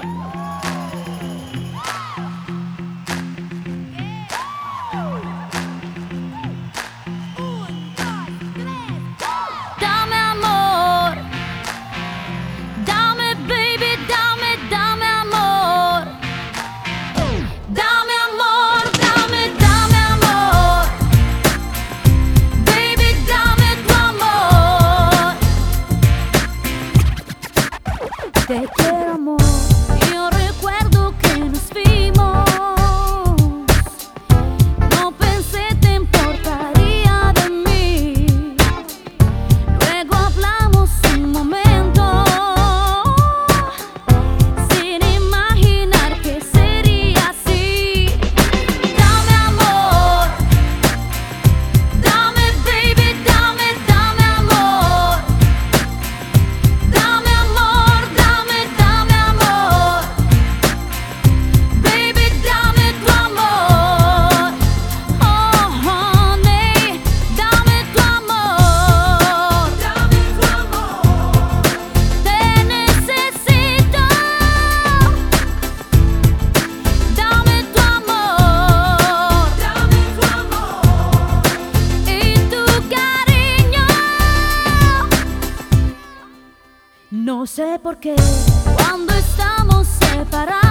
Dame amor, dame baby, dame, dame amor. Dame amor, dame, dame amor. Baby, dame tu amor. Te quiero amor. Yo recuerdo que nos vimos. No pensé te importaría de mí. Luego hablamos un momento, sin imaginar que sería así. Dame amor, dame baby, dame, dame amor. Dame amor, dame, dame amor. Baby, dame tu amor. Oh, honey, dame tu amor. Dame tu amor. Te necesito. Dame tu amor. Dame tu amor. Y tu cariño. No sé por qué cuando estamos separados